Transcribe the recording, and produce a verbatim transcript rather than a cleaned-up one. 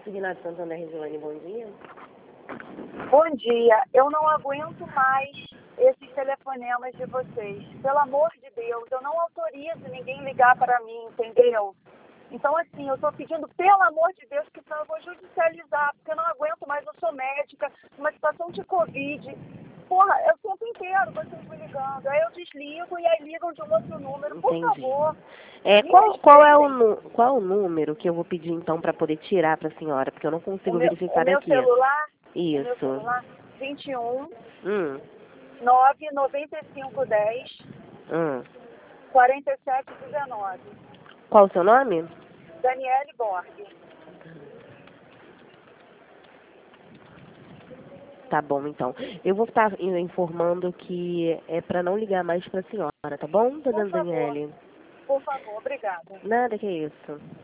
Consignado Santana Regiane, bom dia. Bom dia. Eu não aguento mais esses telefonemas de vocês. Pelo amor de Deus, eu não autorizo ninguém ligar para mim, entendeu? Então, assim, eu estou pedindo, pelo amor de Deus, que senão eu vou judicializar, porque eu não aguento mais, eu sou médica, numa situação de Covid. Porra, é o tempo inteiro vocês me ligando. Aí eu desligo e aí ligam de um outro número. Por Entendi. favor. É, me qual, qual, é o, respeitem. nu- qual é o número que eu vou pedir, então, para poder tirar para a senhora? Porque eu não O consigo meu, o verificar meu aqui. celular, o meu Isso. celular, vinte e um, Hum, nove nove cinco dez, hum. quarenta e sete dezenove. Qual o seu nome? Daniele Borg. Tá bom, então. Eu vou estar informando que é para não ligar mais para a senhora, tá bom, dona Por favor, Daniele? por favor, obrigada. Nada que é isso.